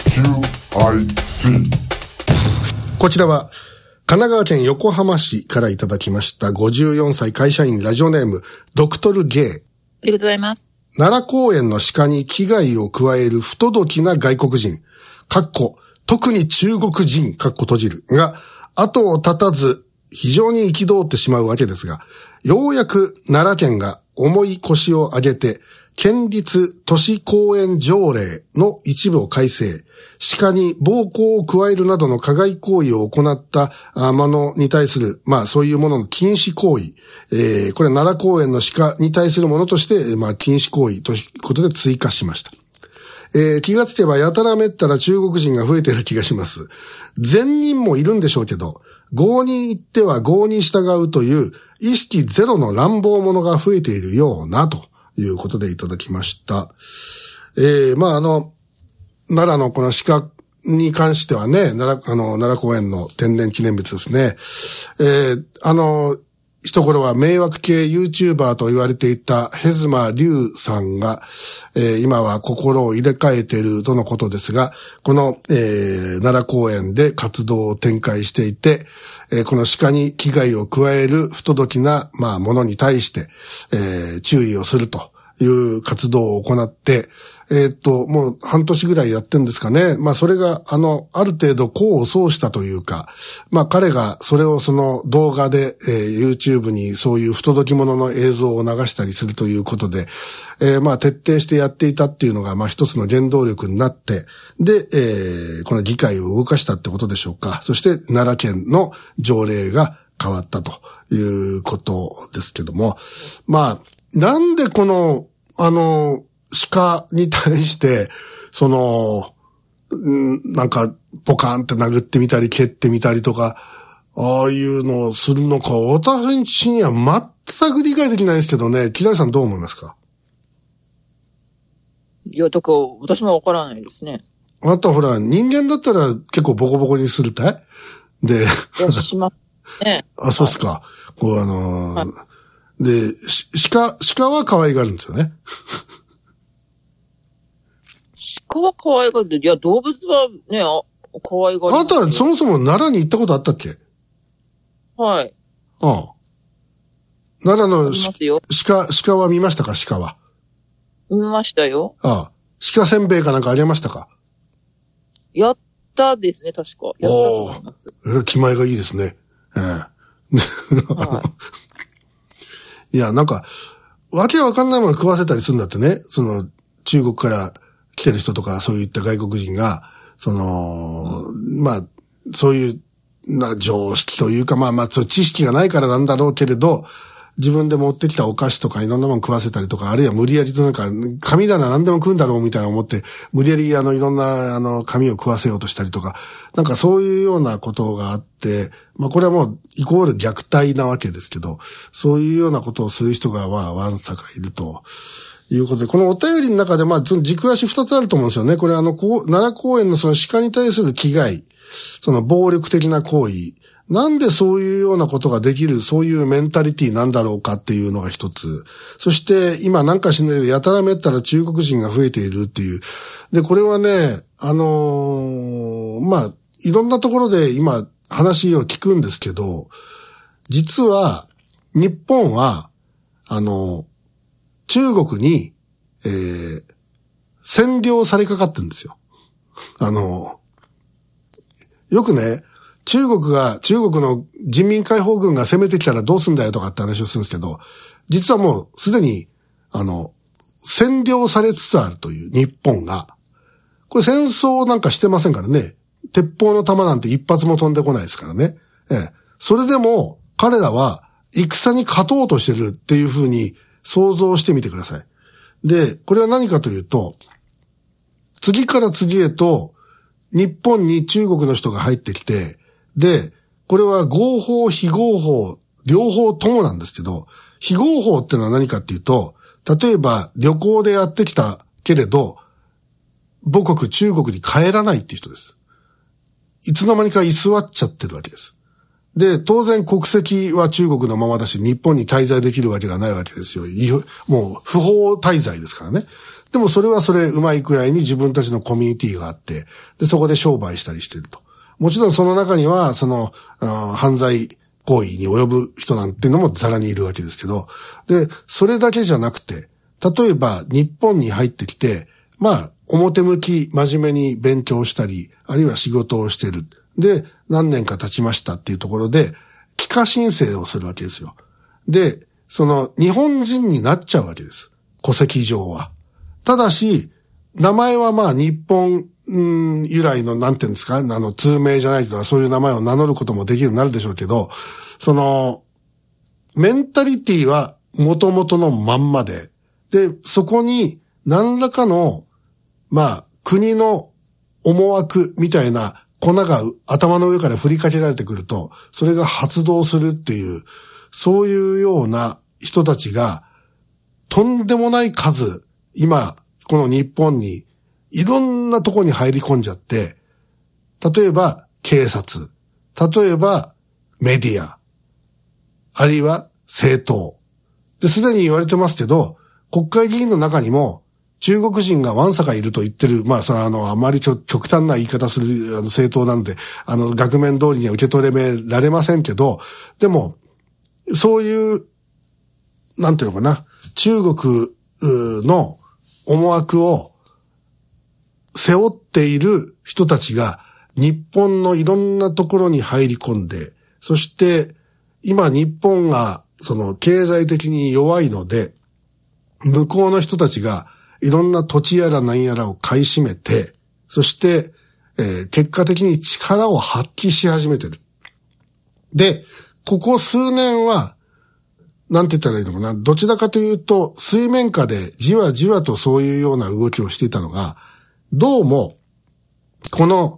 こちらは神奈川県横浜市からいただきました54歳会社員ラジオネームドクトル J。 ありがとうございます。 奈良公園の鹿に危害を加える不届きな外国人特に中国人閉じるが後を絶たず非常に憤ってしまうわけですが、ようやく奈良県が重い腰を上げて県立都市公園条例の一部を改正、鹿に暴行を加えるなどの加害行為を行ったものに対する、そういうものの禁止行為、これ奈良公園の鹿に対するものとして、禁止行為ということで追加しました。気がつけばやたらめったら中国人が増えている気がします。善人もいるんでしょうけど、業に行っては業に従うという意識ゼロの乱暴者が増えているようなということでいただきました。奈良のこの鹿に関してはね、奈良公園の天然記念物ですね。一頃は迷惑系 YouTuber と言われていたヘズマリュウさんが、今は心を入れ替えているとのことですが、この、奈良公園で活動を展開していて、この鹿に危害を加える不届きな、ものに対して、注意をするという活動を行って、もう半年ぐらいやってんですかね。それが、ある程度功を奏したというか、彼がそれをその動画で、YouTube にそういう不届き者の映像を流したりするということで、徹底してやっていたっていうのが、一つの原動力になって、で、この議会を動かしたってことでしょうか。そして奈良県の条例が変わったということですけども、なんでこの、鹿に対して、ポカンって殴ってみたり蹴ってみたりとか、ああいうのをするのか、私には全く理解できないですけどね、木田さんどう思いますか？ いや、だから私もわからないですね。 あなたほら、人間だったら結構ボコボコにするってで、 しますね。 あ、そうっすか。で、鹿は可愛がるんですよね。 鹿は可愛がる。いや、動物はね、可愛がる。 あなたはそもそも奈良に行ったことあったっけ？ はい。 ああ。奈良の鹿は見ましたか？鹿は。 見ましたよ。 ああ。鹿せんべいかなんかあげましたか？ やったですね、確か。やったと思います。 気前がいいですね。いや、わけわかんないもの食わせたりするんだってね。中国から来てる人とか、そういった外国人が、そういう、常識というか、そう知識がないからなんだろうけれど、自分で持ってきたお菓子とかいろんなもの食わせたりとか、あるいは無理やりと紙だな何でも食うんだろうみたいな思って、無理やりいろんな紙を食わせようとしたりとか、そういうようなことがあって、これはもうイコール虐待なわけですけど、そういうようなことをする人がわんさかいるということで、このお便りの中でその軸足2つあると思うんですよね。これ奈良公園のその鹿に対する危害、その暴力的な行為、なんでそういうようなことができる、そういうメンタリティなんだろうかっていうのが一つ。そして今しんないけどやたらめったら中国人が増えているっていう。で、これはね、いろんなところで今話を聞くんですけど、実は日本は、中国に、占領されかかってるんですよ。よくね、中国の人民解放軍が攻めてきたらどうすんだよとかって話をするんですけど、実はもうすでに、占領されつつあるという日本が、これ戦争なんかしてませんからね。鉄砲の弾なんて一発も飛んでこないですからね。それでも彼らは戦に勝とうとしてるっていうふうに想像してみてください。で、これは何かというと、次から次へと日本に中国の人が入ってきて、で、これは合法、非合法、両方ともなんですけど、非合法ってのは何かっていうと、例えば旅行でやってきたけれど、母国中国に帰らないっていう人です。いつの間にか居座っちゃってるわけです。で、当然国籍は中国のままだし、日本に滞在できるわけがないわけですよ。もう不法滞在ですからね。 でもそれはそれうまいくらいに自分たちのコミュニティがあって、で、そこで商売したりしてると。もちろんその中には、犯罪行為に及ぶ人なんていうのもザラにいるわけですけど、で、それだけじゃなくて、例えば日本に入ってきて、表向き真面目に勉強したり、あるいは仕事をしてる。で、何年か経ちましたっていうところで、帰化申請をするわけですよ。で、日本人になっちゃうわけです。戸籍上は。ただし、名前は日本、由来の、なんていうんですか、通名じゃないとか、そういう名前を名乗ることもできるようになるでしょうけど、メンタリティは元々のまんまで、で、そこに何らかの、国の思惑みたいな粉が頭の上から振りかけられてくると、それが発動するっていう、そういうような人たちが、とんでもない数、今、この日本に、いろんなとこに入り込んじゃって、例えば警察、例えばメディア、あるいは政党。で、すでに言われてますけど、国会議員の中にも中国人がわんさかいると言ってる、それはあまり極端な言い方する政党なんで、額面通りには受け取れられませんけど、でも、そういう、なんていうのかな、中国の思惑を背負っている人たちが日本のいろんなところに入り込んで、そして今日本が経済的に弱いので、向こうの人たちがいろんな土地やら何やらを買い占めて、そして、結果的に力を発揮し始めてる。で、ここ数年は、なんて言ったらいいのかな、どちらかというと水面下でじわじわとそういうような動きをしていたのが、どうも、この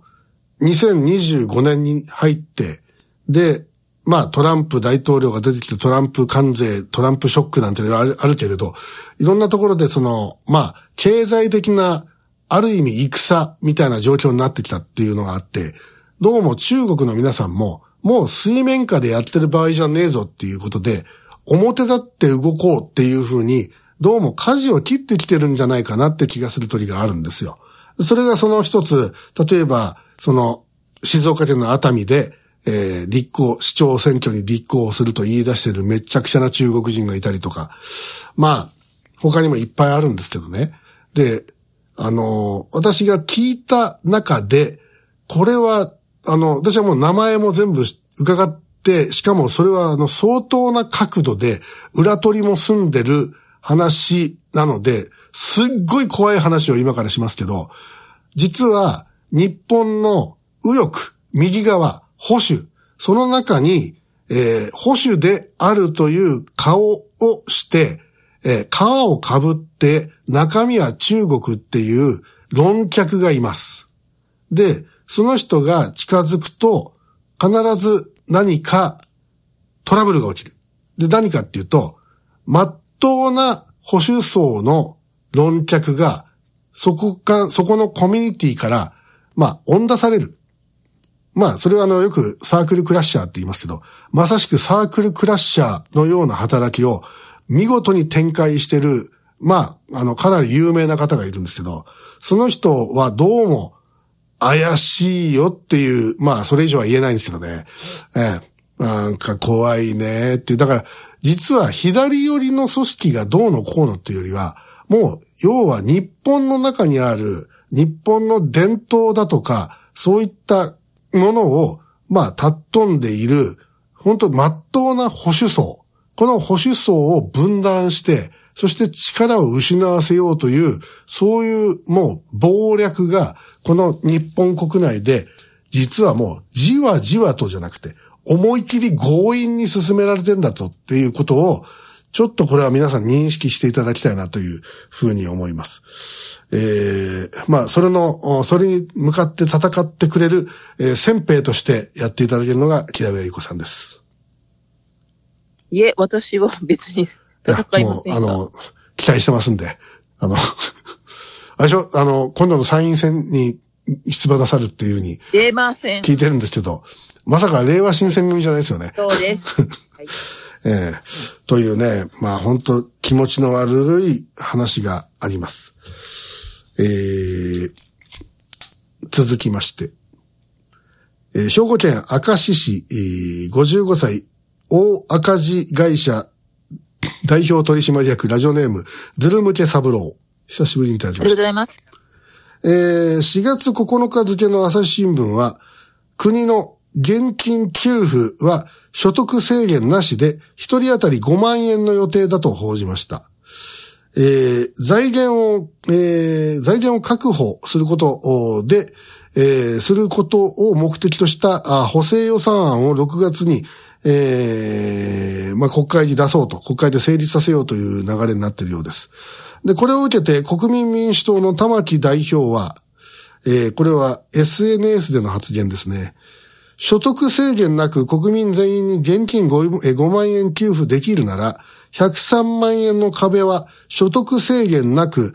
2025年に入って、で、トランプ大統領が出てきてトランプ関税、トランプショックなんてあるけれど、いろんなところで経済的な、ある意味戦みたいな状況になってきたっていうのがあって、どうも中国の皆さんも、もう水面下でやってる場合じゃねえぞっていうことで、表立って動こうっていうふうに、どうも舵を切ってきてるんじゃないかなって気がする時があるんですよ。それがその一つ、例えば、静岡県の熱海で、市長選挙に立候補すると言い出しているめっちゃくちゃな中国人がいたりとか、他にもいっぱいあるんですけどね。で、私が聞いた中で、これは、私はもう名前も全部伺って、しかもそれは相当な角度で、裏取りも済んでる話なので、すっごい怖い話を今からしますけど、実は日本の右翼、右側、保守、その中に、保守であるという顔をして、皮をかぶって中身は中国っていう論客がいます。で、その人が近づくと必ず何かトラブルが起きる。で、何かっていうと、真っ当な保守層の論客が、そこのコミュニティから、追い出される。それはよくサークルクラッシャーって言いますけど、まさしくサークルクラッシャーのような働きを見事に展開してる、かなり有名な方がいるんですけど、その人はどうも怪しいよっていう、それ以上は言えないんですけどね。なんか怖いねっていう。だから、実は左寄りの組織がどうのこうのっていうよりは、もう、要は日本の中にある、日本の伝統だとか、そういったものを、尊んでいる、本当真っ当な保守層。この保守層を分断して、そして力を失わせようという、そういうもう謀略が、この日本国内で、実はもうじわじわとじゃなくて、思い切り強引に進められてんだとっていうことを、ちょっとこれは皆さん認識していただきたいなというふうに思います。それに向かって戦ってくれる、先兵としてやっていただけるのが木田上由子さんです。 いえ、私は別に戦いませんが。 もう、期待してますんで。あれでしょ、今度の参院選に出馬なさるっていうふうに。 出ません。 聞いてるんですけど、まさか令和新選組じゃないですよね。 そうです。はい。 というね、本当気持ちの悪い話があります。 続きまして、兵庫県明石市、55歳、大赤字会社代表取締役ラジオネーム、ズルムケ三郎。久しぶりにいただきました。 ありがとうございます。 4月9日付の朝日新聞は、国の現金給付は所得制限なしで、一人当たり5万円の予定だと報じました。財源を確保することで、することを目的とした補正予算案を6月に、国会に出そうと、国会で成立させようという流れになっているようです。で、これを受けて国民民主党の玉木代表は、これは SNS での発言ですね。所得制限なく国民全員に現金 5万円給付できるなら、103万円の壁は所得制限なく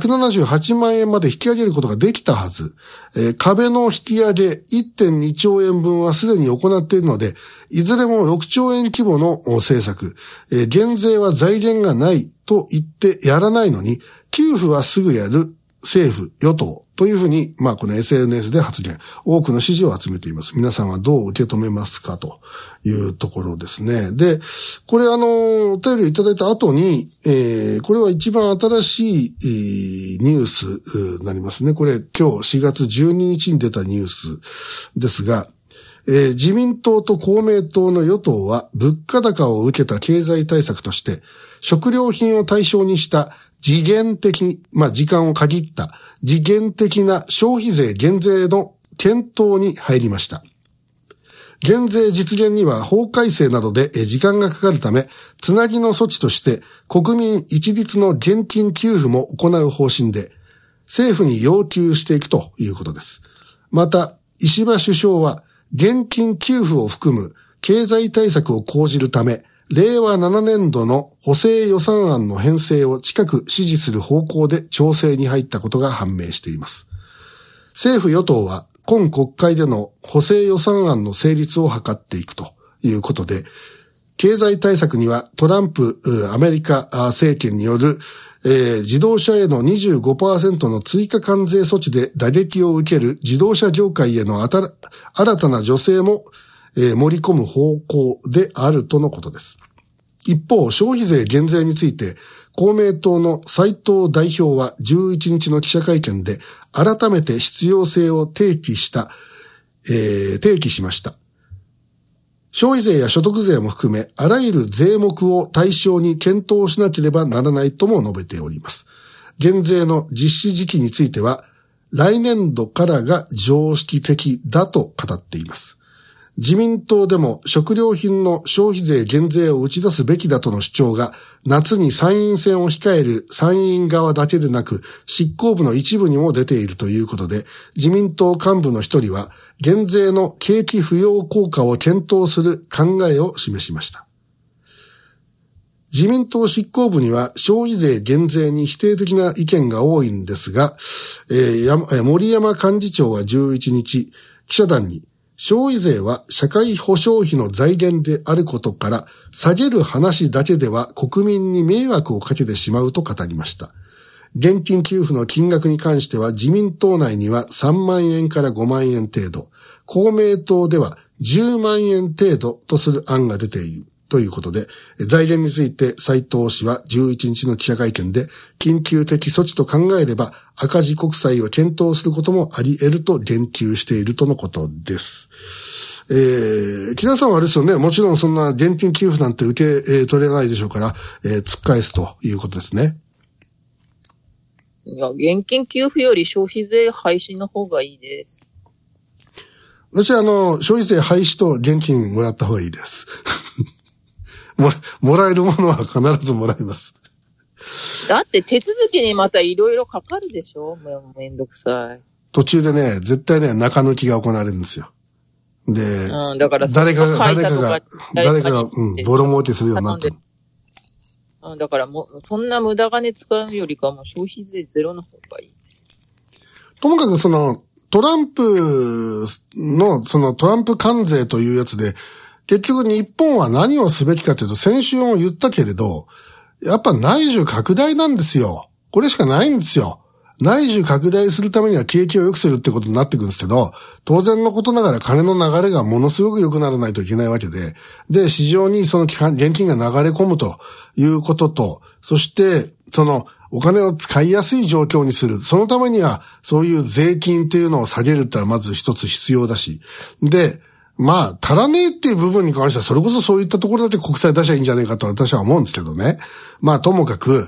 178万円まで引き上げることができたはず。壁の引き上げ 1.2 兆円分はすでに行っているので、いずれも6兆円規模の政策。減税は財源がないと言ってやらないのに、給付はすぐやる政府、与党というふうに、この SNS で発言、多くの支持を集めています。皆さんはどう受け止めますかというところですね。で、これお便りいただいた後に、これは一番新しいニュースになりますね。これ今日4月12日に出たニュースですが、自民党と公明党の与党は物価高を受けた経済対策として、食料品を対象にした時限的、時間を限った時限的な消費税減税の検討に入りました。減税実現には法改正などで時間がかかるため、つなぎの措置として国民一律の現金給付も行う方針で、政府に要求していくということです。また、石破首相は現金給付を含む経済対策を講じるため、令和7年度の補正予算案の編成を近く指示する方向で調整に入ったことが判明しています。政府与党は今国会での補正予算案の成立を図っていくということで、経済対策にはトランプアメリカ政権による自動車への 25% の追加関税措置で打撃を受ける自動車業界への新たな助成も盛り込む方向であるとのことです。一方、消費税減税について、公明党の斉藤代表は11日の記者会見で、改めて必要性を提起しました。消費税や所得税も含め、あらゆる税目を対象に検討しなければならないとも述べております。減税の実施時期については、来年度からが常識的だと語っています。自民党でも食料品の消費税減税を打ち出すべきだとの主張が夏に参院選を控える参院側だけでなく執行部の一部にも出ているということで、自民党幹部の一人は減税の景気浮揚効果を検討する考えを示しました。自民党執行部には消費税減税に否定的な意見が多いんですが、森山幹事長は11日記者団に、消費税は社会保障費の財源であることから下げる話だけでは国民に迷惑をかけてしまうと語りました。現金給付の金額に関しては自民党内には3万円から5万円程度、公明党では10万円程度とする案が出ているということで、財源について斉藤氏は11日の記者会見で、緊急的措置と考えれば赤字国債を検討することもあり得ると言及しているとのことです。木田さんはあれですよね、もちろんそんな現金給付なんて受け取れないでしょうから、突っ返すということですね。 いや、現金給付より消費税廃止の方がいいです。 私は消費税廃止と現金もらった方がいいです。もらえるものは必ずもらいます。 だって手続きにまたいろいろかかるでしょ？めんどくさい。 途中でね、絶対ね、中抜きが行われるんですよ。で、 だから誰かが、ボロ儲けするようになってる。 だからそんな無駄金使うよりかも消費税ゼロの方がいいです。 ともかくトランプの、トランプ関税というやつで、結局日本は何をすべきかというと、先週も言ったけれど、やっぱ内需拡大なんですよ。これしかないんですよ。 内需拡大するためには景気を良くするってことになってくるんですけど、当然のことながら金の流れがものすごく良くならないといけないわけで、で、市場にその現金が流れ込むということと、そして、そのお金を使いやすい状況にする。そのためには、そういう税金っていうのを下げるってのはまず一つ必要だし。で、まあ、足らねえっていう部分に関しては、それこそそういったところだけ国債出しゃいいんじゃねえかと私は思うんですけどね。まあ、ともかく、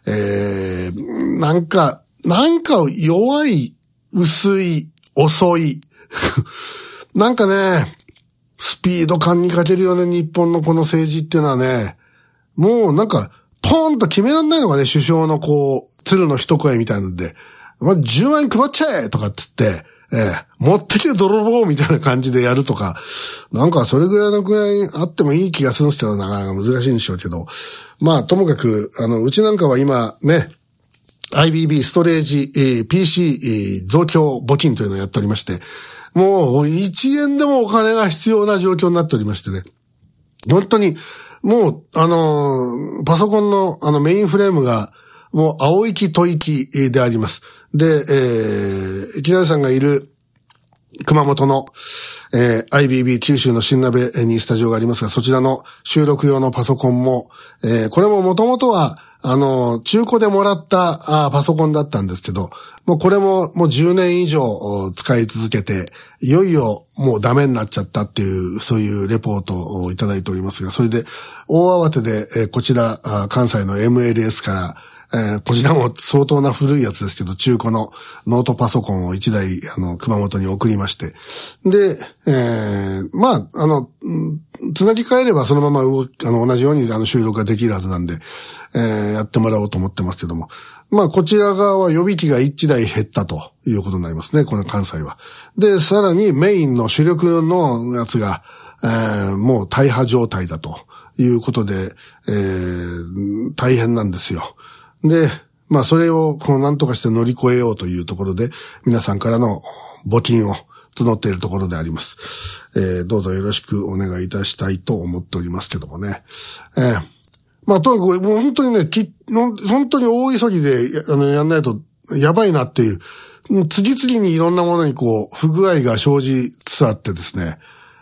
なんか弱い、薄い、遅い。なんかね、スピード感に欠けるよね、日本のこの政治っていうのはね。もうなんか、ポーンと決めらんないのがね、首相の鶴の一声みたいなんで、まあ、10万円配っちゃえとかっつって、持ってけ泥棒みたいな感じでやるとか、なんかそれぐらいのくらいあってもいい気がするんですけど、なかなか難しいんでしょうけど。まあ、ともかく、うちなんかは今ね、IBB ストレージ、PC、増強募金というのをやっておりまして、もう1円でもお金が必要な状況になっておりましてね。本当に、もう、パソコンのメインフレームが、もう青息吐息であります。で、木田さんがいる熊本の、IBB 九州の新鍋にスタジオがありますが、そちらの収録用のパソコンも、これももともとは、中古でもらったパソコンだったんですけど、もうこれも10年以上使い続けて、いよいよもうダメになっちゃったっていう、そういうレポートをいただいておりますが、それで大慌てで、こちら、関西の MLS から、こちらも相当な古いやつですけど、中古のノートパソコンを1台、熊本に送りまして。で、まあ、つなぎ替えればそのまま同じように収録ができるはずなんで、やってもらおうと思ってますけども。まあ、こちら側は予備機が1台減ったということになりますね、この関西は。で、さらにメインの主力のやつが、もう大破状態だということで、大変なんですよ。で、まあそれを何とかして乗り越えようというところで、皆さんからの募金を募っているところであります。どうぞよろしくお願いいたしたいと思っておりますけどもね。まあとにかくもう本当にね、本当に大急ぎでやんないとやばいなっていう、次々にいろんなものに不具合が生じつつあってですね。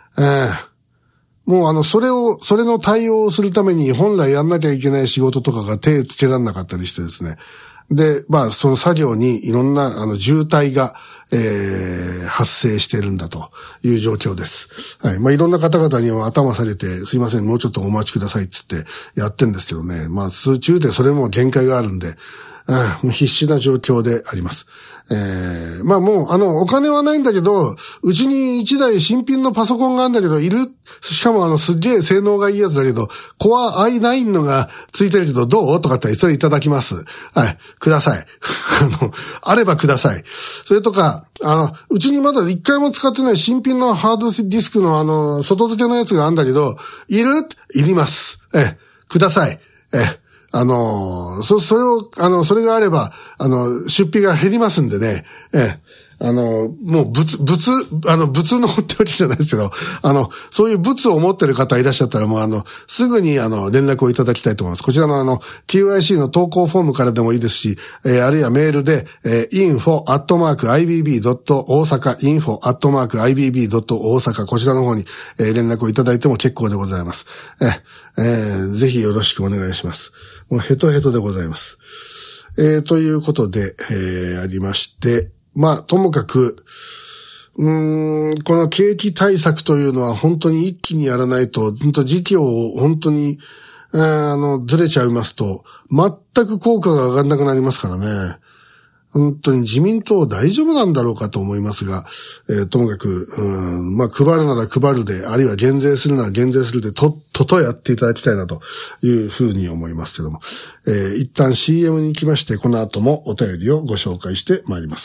もうそれの対応をするために本来やんなきゃいけない仕事とかが手つけらんなかったりしてですね。で、まあその作業にいろんな渋滞が、発生してるんだという状況です。はい。まあいろんな方々には頭下げて、すいません、もうちょっとお待ちくださいっつってやってんですけどね。まあ数中でそれも限界があるんで、もう必死な状況であります。まあもうお金はないんだけど、うちに1台新品のパソコンがあるんだけど、しかもすっげえ性能がいいやつだけど、Core i9 のがついてるけどどうとかってそれいただきます。はい。ください。あればください。それとか、うちにまだ一回も使ってない新品のハードディスクの外付けのやつがあるんだけど、いります。ください。それがあれば、出費が減りますんでね、もう物のってわけじゃないですけど、そういう物を持ってる方いらっしゃったらもうすぐに連絡をいただきたいと思います。こちらのQIC の投稿フォームからでもいいですし、あるいはメールで、info@ibb.osaka info@ibb.osaka こちらの方に、連絡をいただいても結構でございます。ぜひよろしくお願いします。もうヘトヘトでございます。ということで、ありまして、まあ、ともかく、この景気対策というのは本当に一気にやらないと、本当時期を本当に、ずれちゃいますと、全く効果が上がらなくなりますからね。本当に自民党大丈夫なんだろうかと思いますが、ともかく、まあ、配るなら配るで、あるいは減税するなら減税するで、とやっていただきたいなというふうに思いますけども、一旦 CM に行きまして、この後もお便りをご紹介してまいります。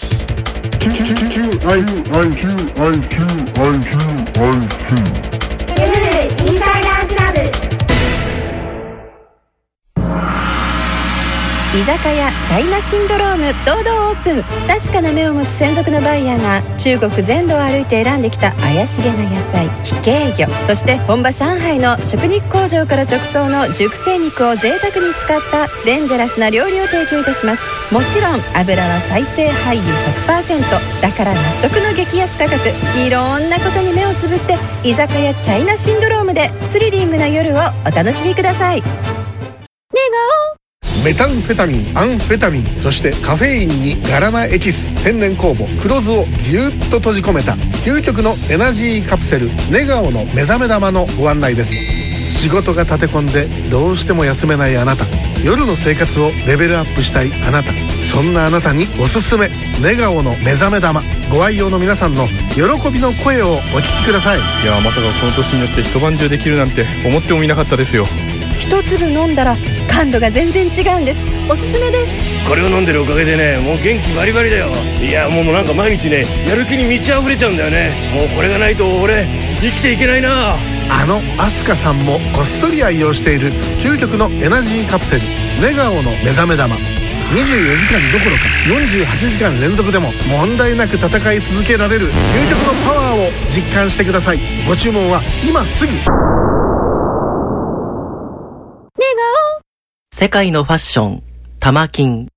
居酒屋チャイナシンドローム堂々オープン。確かな目を持つ専属のバイヤーが中国全土を歩いて選んできた怪しげな野菜、非系魚、そして本場上海の食肉工場から直送の熟成肉を贅沢に使ったデンジャラスな料理を提供いたします。もちろん油は再生廃油 100%。 だから納得の激安価格。いろんなことに目をつぶって居酒屋チャイナシンドロームでスリリングな夜をお楽しみください。 メタンフェタミン、アンフェタミン、そしてカフェインにガラナエキス、天然酵母、黒酢をぎゅっと閉じ込めた究極のエナジーカプセルネガオの目覚め玉のご案内です。仕事が立て込んでどうしても休めないあなた、夜の生活をレベルアップしたいあなた、そんなあなたにおすすめネガオの目覚め玉。ご愛用の皆さんの喜びの声をお聞きください。 いや、まさかこの年によって一晩中できるなんて思ってもみなかったですよ。 一粒飲んだら感度が全然違うんです。おすすめです。 これを飲んでるおかげでね、もう元気バリバリだよ。いや、もうなんか毎日ね、やる気に満ち溢れちゃうんだよね。もうこれがないと俺生きていけないな。 あのアスカさんもこっそり愛用している究極のエナジーカプセルネガオの目覚め玉。24時間どころか48時間連続でも問題なく戦い続けられる究極のパワーを実感してください。ご注文は今すぐ。 世界のファッション、タマキン。